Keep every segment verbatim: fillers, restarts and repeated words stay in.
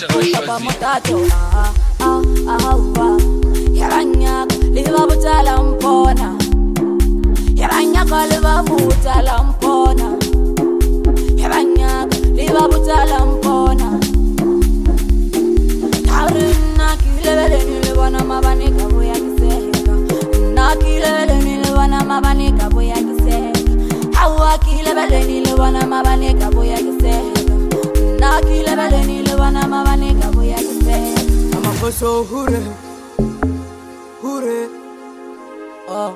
Papa Motato, ah ah ah ah. Yaranya, liva butala mpona. Yaranya liva butala mpona. Yaranya, liva butala mpona. Tarina kilele nilwana mabane kabo ya kiseka. Na kilele nilwana mabane kabo ya kiseka. Hawa kilele nilwana mabane kabo ya kiseka. Na kilele nilwana mabane kabo ya kiseka. Amakoso hure hure oh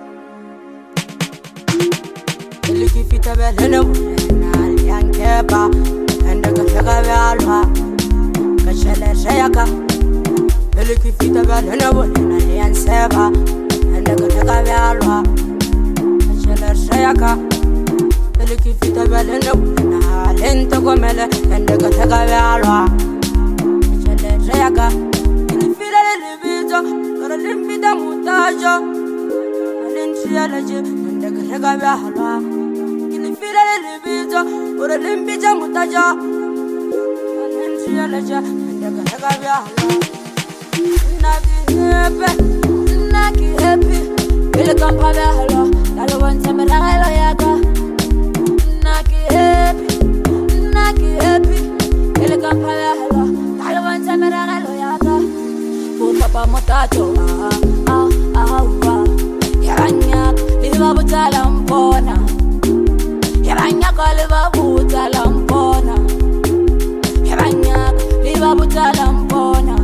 Elikifita belene wena liankeba enda kafeka belwa kachele shayaka Elikifita belene wena lianseba enda kafeka belwa kachele shayaka Elikifita belene wena lento komele enda kafeka belwa kachele shayaka Ilifila lilibito kara limbita mutajo Alinchialaje enda kafeka belwa Ilifila lilibito kara limbita mutajo Alinchialaje enda kafeka belwa Naki happy, naki happy Ile kampa belwa Lalo wante meragelo yaka Naki happy, naki happy Ile kampa belwa Lalo wante meragelo yaka Papa Motato, ah ah ah ah Yaranya, liva butala mpona Yaranya liva butala mpona Yaranya, liva butala mpona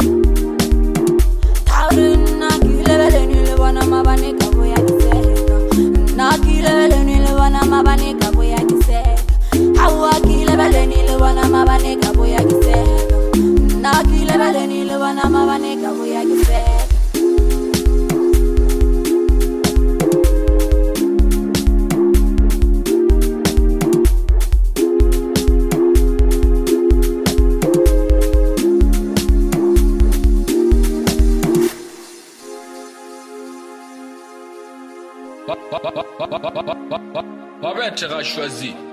Tarina kilele nilwana mabane kabo ya kiseka Na kilele nilwana mabane kabo ya kiseka Hawa kilele nilwana mabane kabo ya kiseka Na kilele nilwana mabane kabo ya kiseka Arrête, tu as choisi.